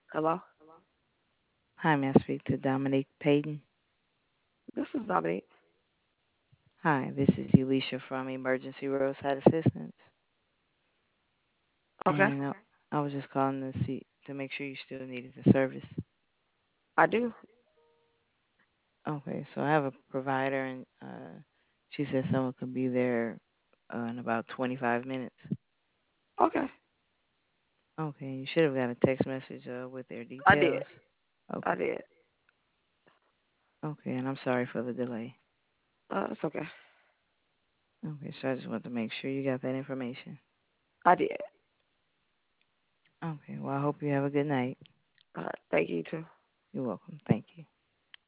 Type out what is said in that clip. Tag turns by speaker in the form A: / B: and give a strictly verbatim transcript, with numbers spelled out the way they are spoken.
A: Hello?
B: Hi, may I speak to Dominique Payton?
A: This is Dominique.
B: Hi, this is Elisha from Emergency Roadside Assistance,
A: Okay.
B: and uh, I was just calling to see to make sure you still needed the service.
A: I do.
B: Okay, so I have a provider, and uh, she said someone could be there uh, in about twenty-five minutes.
A: Okay.
B: Okay, you should have got a text message uh, with their
A: I did.
B: details.
A: I
B: Okay,
A: did.
B: okay, and I'm sorry for the delay.
A: Uh, it's okay.
B: Okay, so I just want to make sure you got that information.
A: I did.
B: Okay, well, I hope you have a good night.
A: Uh, thank you too.
B: You're welcome. Thank you.